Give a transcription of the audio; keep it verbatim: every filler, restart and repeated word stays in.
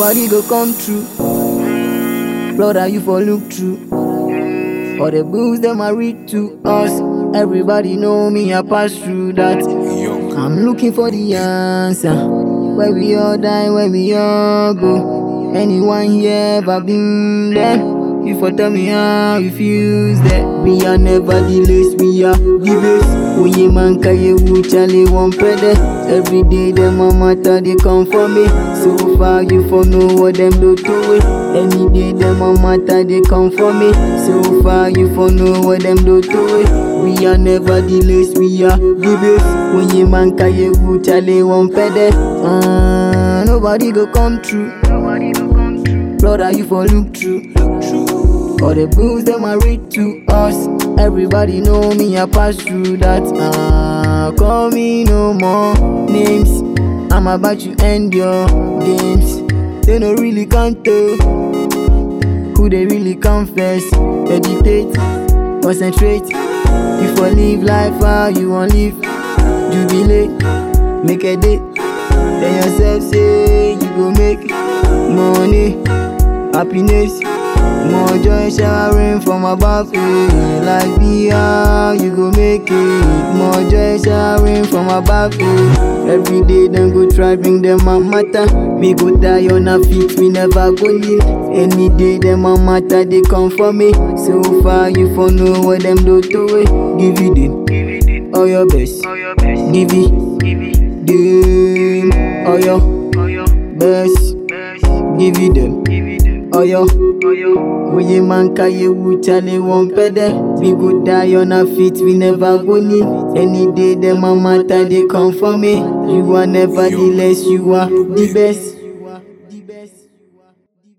nobody go come true. Brother, you for look true. All the books them are read to us. Everybody know me, I pass through that. I'm looking for the answer. Where we all die, where we all go. Anyone here ever been there? You for tell me how you feel that. We are never the least, we are the best. Oye man kaye wu chale one pede. Every day them a matter they come for me. So far you for know what them do to it. Any day them a matter they come for me. So far you for know what them do to it. We are never the least, we are the best. Oye man kaye wu chale one pede. Uh, nobody go come true. Brother, you for look true. All the books them I read to us. Everybody know me, I pass through that. Ah, call me no more names. I'm about to end your games. They no really can't tell who they really confess. Meditate, concentrate. You for live life how you want live. Jubilate, make a day. Tell yourself say you go make money, happiness. More joy showering from above, eh. Life be how you go make it. More joy showering from above, eh. Every day them go try bring them a matter. Me go die on a feet, we never go live. Any day them a matter, they come for me. So far you for know what them do to it. Give it in, all your best. Give it, them, all your best. Give it them. Oyo, oye man kaye wu chale one pede. We go die on our feet, we never go need. Any day them a matter they come for me. You are never the less, you are the best.